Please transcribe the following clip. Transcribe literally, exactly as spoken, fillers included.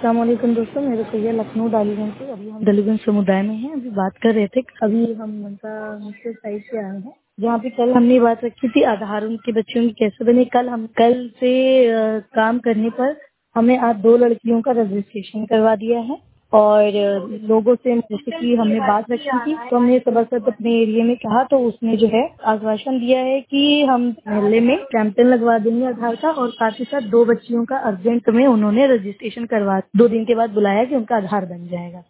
अस्सलाम वालेकुम दोस्तों, मैं रुकैया लखनऊ डालीगंज से। अभी हम डालीगंज समुदाय में हैं। अभी बात कर रहे थे। अभी हम मनसा मुझसे साइड से आए हैं, जहाँ पे कल हमने बात रखी थी आधार उनके बच्चों की कैसे बने। कल हम कल से अ, काम करने पर हमने आज दो लड़कियों का रजिस्ट्रेशन करवा दिया है। और अ, लोगों से जैसे कि हमने बात रखी थी तो हमने सभासद अपने एरिया में कहा, तो उसने जो है आश्वासन दिया है कि हम मोहल्ले में कैंपेन लगवा देंगे आधार का। और साथ ही साथ दो बच्चियों का अर्जेंट में उन्होंने रजिस्ट्रेशन करवा दो दिन के बाद बुलाया कि उनका आधार बन जाएगा।